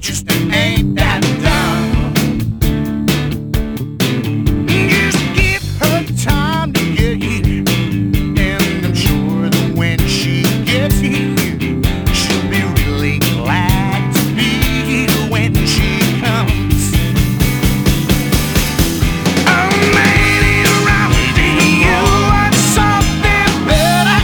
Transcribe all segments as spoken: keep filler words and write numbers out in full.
just ain't that dumb. Just give her time to get here, and I'm sure that when she gets here, she'll be really glad to be here when she comes. Oh, maybe around you want something better.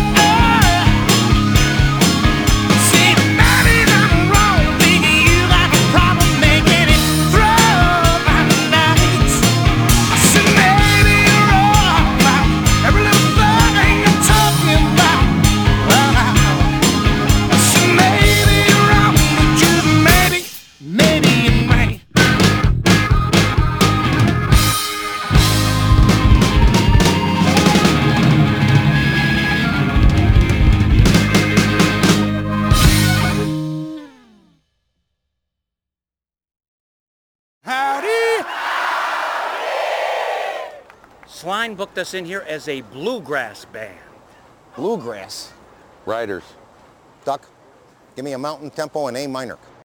See, maybe I'm wrong, maybe you got a problem making it through my nights. I said maybe you're all about every little thing I'm talking about. I said maybe you're wrong, but just maybe, maybe you might. Howdy! Sline booked us in here as a bluegrass band. Bluegrass. Riders. Duck, give me a mountain tempo in A minor.